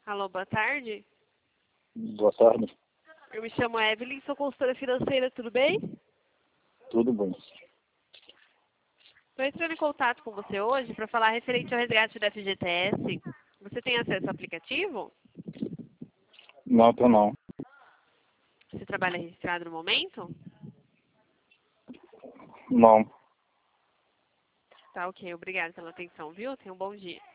Alô, boa tarde. Boa tarde. Eu me chamo Evelyn, sou consultora financeira, tudo bem? Tudo bem. Estou entrando em contato com você hoje para falar referente ao resgate da FGTS. Você tem acesso ao aplicativo? Não, tô não. Você trabalha registrado no momento? Não. Tá, ok. Obrigada pela atenção, viu? Tenha um bom dia.